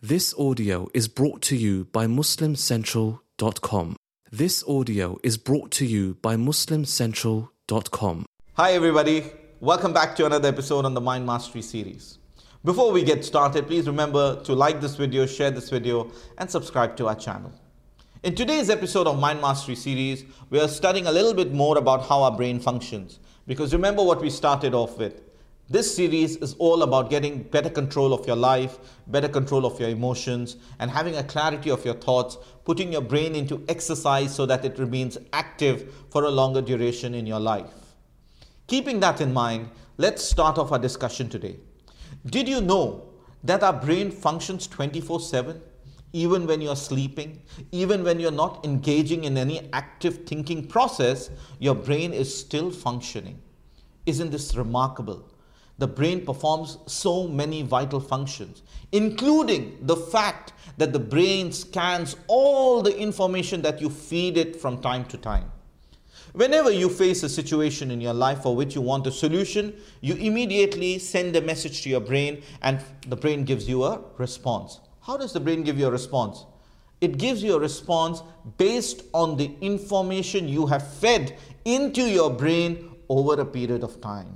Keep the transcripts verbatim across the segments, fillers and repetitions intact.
This audio is brought to you by muslim central dot com. This audio is brought to you by muslim central dot com. Hi everybody, welcome back to another episode on the Mind Mastery series. Before we get started, please remember to like this video, share this video, and subscribe to our channel. In today's episode of Mind Mastery series, we are studying a little bit more about how our brain functions. Because remember what we started off with. This series is all about getting better control of your life, better control of your emotions, and having a clarity of your thoughts, putting your brain into exercise so that it remains active for a longer duration in your life. Keeping that in mind, let's start off our discussion today. Did you know that our brain functions twenty-four seven? Even when you're sleeping, even when you're not engaging in any active thinking process, your brain is still functioning. Isn't this remarkable? The brain performs so many vital functions, including the fact that the brain scans all the information that you feed it from time to time. Whenever you face a situation in your life for which you want a solution, you immediately send a message to your brain and the brain gives you a response. How does the brain give you a response? It gives you a response based on the information you have fed into your brain over a period of time.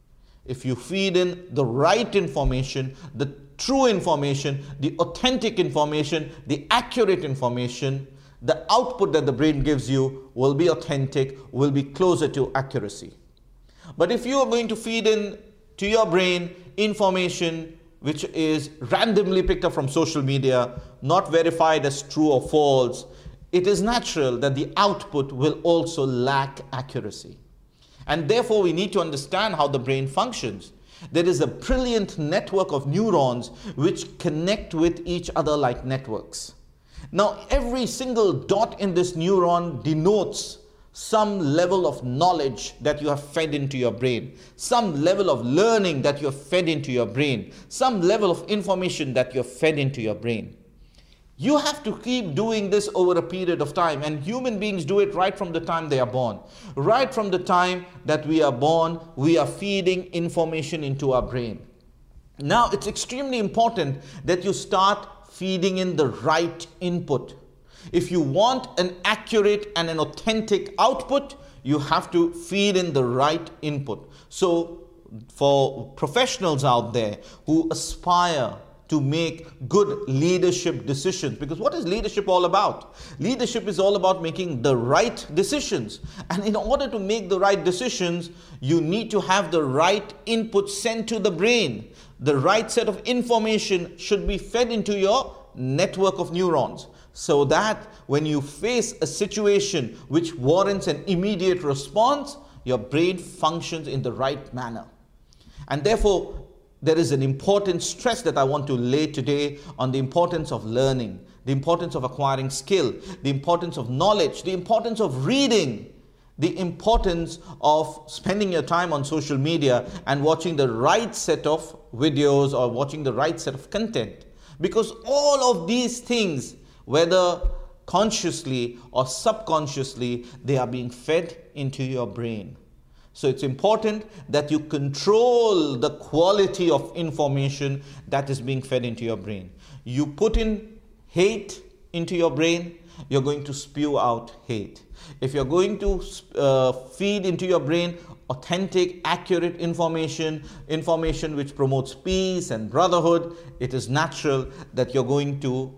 If you feed in the right information, the true information, the authentic information, the accurate information, the output that the brain gives you will be authentic, will be closer to accuracy. But if you are going to feed in to your brain information which is randomly picked up from social media, not verified as true or false, it is natural that the output will also lack accuracy. And therefore, we need to understand how the brain functions. There is a brilliant network of neurons which connect with each other like networks. Now, every single dot in this neuron denotes some level of knowledge that you have fed into your brain, some level of learning that you have fed into your brain, some level of information that you have fed into your brain. You have to keep doing this over a period of time, and human beings do it right from the time they are born. Right from the time that we are born, we are feeding information into our brain. Now, it's extremely important that you start feeding in the right input. If you want an accurate and an authentic output, you have to feed in the right input. So, for professionals out there who aspire to make good leadership decisions. Because what is leadership all about? Leadership is all about making the right decisions. And in order to make the right decisions, you need to have the right input sent to the brain. The right set of information should be fed into your network of neurons, so that when you face a situation which warrants an immediate response, your brain functions in the right manner. And therefore, there is an important stress that I want to lay today on the importance of learning, the importance of acquiring skill, the importance of knowledge, the importance of reading, the importance of spending your time on social media and watching the right set of videos or watching the right set of content. Because all of these things, whether consciously or subconsciously, they are being fed into your brain. So it's important that you control the quality of information that is being fed into your brain. You put in hate into your brain, you're going to spew out hate. If you're going to uh, feed into your brain authentic, accurate information, information which promotes peace and brotherhood, it is natural that you're going to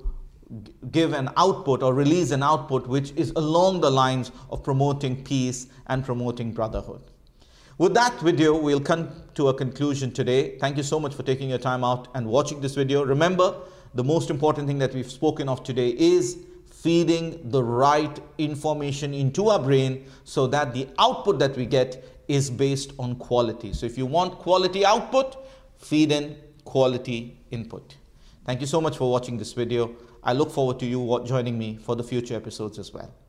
give an output or release an output which is along the lines of promoting peace and promoting brotherhood. With that video, we'll come to a conclusion today. Thank you so much for taking your time out and watching this video. Remember, the most important thing that we've spoken of today is feeding the right information into our brain so that the output that we get is based on quality. So if you want quality output, feed in quality input. Thank you so much for watching this video. I look forward to you joining me for the future episodes as well.